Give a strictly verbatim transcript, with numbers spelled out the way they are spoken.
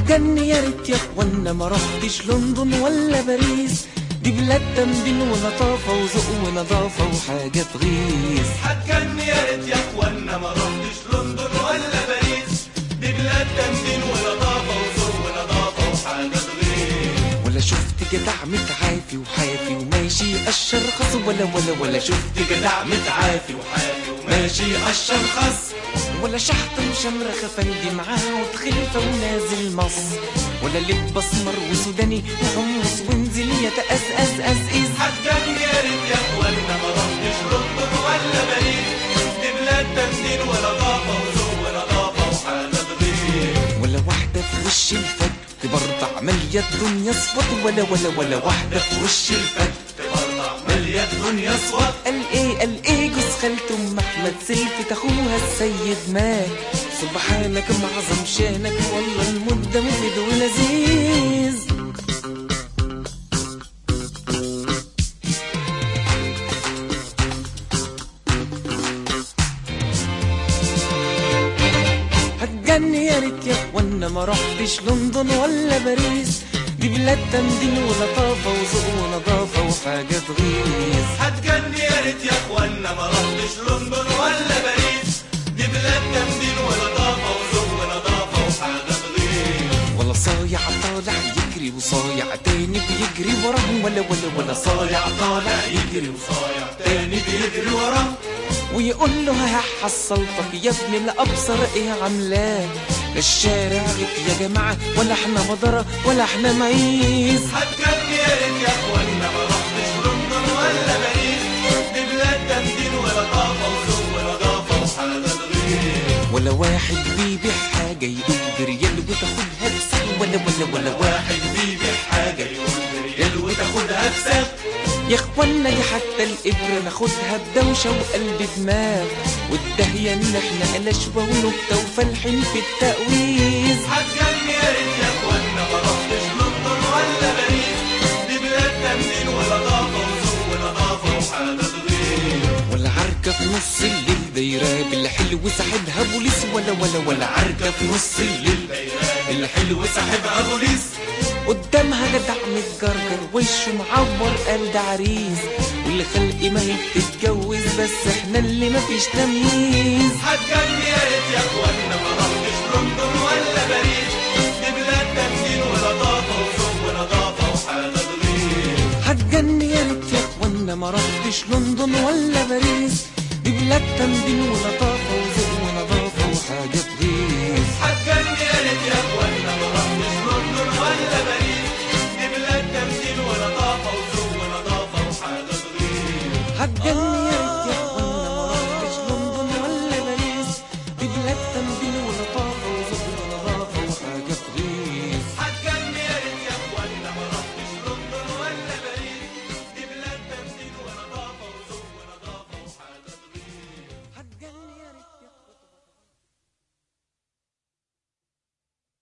هتجني يا ريت يا اخوانا ما رحتش لندن ولا باريس، دي بلاد تمدين ولطافة وذوق ونظافة وحاجة تغيظ. هتجني يا ريت يا اخوانا ما رحتش لندن ولا باريس، دي بلاد تمدين ولطافة وذوق ونظافة وحاجة تغيظ. ولا شفت جدع متعافي وحافي وماشي قشر خص، ولا ولا ولا شفت جدع متعافي وحافي وماشي قشر خص، ولا شحط وشمرخ افندي معاه وتخلفه ونازل مصر، ولا لب اسمر وسوداني وحمص وانزل يتأسأس أسئس. هتجني يا ريت يا اخوانا ما رحتش لندن ولا باريس، دي بلاد تمدين ولطافة وذوق ونظافة وحاجة تغيظ. ولا واحدة في وش الفك برضع مالية الدنيا صوت، ولا ولا ولا واحدة في وش الفك برضع مالية الدنيا صوت. قال ايه قال ايه جوز خالته ام احمد سلفت اخوها السيد مات، سبحانك معظم شانك والله المدة مفيد ولذيذ. هتجني يا ريت يا اخوانا ما رحتش لندن ولا باريس، دي بلاد تمدين ولطافة وذوق ونظافة وحاجة تغيظ. هتجني يا ريت يا اخوانا ما رحتش لندن ولا باريس، دي بلاد تمدين ولطافة وذوق ونظافة وحاجة تغيظ. ولا صايع طالع يجري وصايع تاني بيجري وراه، ولا ولا ولا صايع طالع يجري وصايع تاني بيجري وراه، ويقول له ها حصلتك يا ابني الابصر ايه عاملاه، لا الشارع غيت يا جماعه ولا احنا مضره ولا احنا معيز. هتجني يا ريت يا اخوانا ما رحتش لندن ولا باريس، دي بلاد تمدين ولطافة وذوق ونظافة وحاجة تغيظ. ولا واحد بيبيع حاجه يقول بريال وتاخدها بسعر، ولا ولا ولا واحد بيبيع حاجة يقول بريال وتاخدها بسعر. يا اخوانا دي حتى الابره ناخدها بدوشه وقلب دماغ، والدهيه ان احنا قلشوه ونكته وفالحين في التقويز. هتجني يا ريت يا اخوانا ما رحتش لندن ولا باريس، دي بلاد تمدين ولطافة وذوق ونظافة وحاجة تغيظ. ولا عركه في نص الليل دايره بالحلو ساحبها بوليس، ولا ولا ولا عركه في نص الليل الحلو ساحبها بوليس، قدامها جدع متجرجر وشه معور قال ده عريس، واللي خلقي ما هي بتتجوز بس احنا اللي مفيش تمييز. هتجني يا ريت يا اخوانا ما رحتش لندن ولا باريس، دي بلاد تمدين ولطافة وذوق ونظافة وحاجة تغيظ. هتجني يا ريت يا اخوانا ما رحتش لندن ولا باريس، دي بلاد تمدين ولطافة وذوق ونظافة وحاجة تغيظ. هتجني يا ريت يا اخوانا ما رحتش لندن ولا باريس، دي بلاد تمدين ولطافة وذوق ونظافة وحاجة تغيظ. هتجني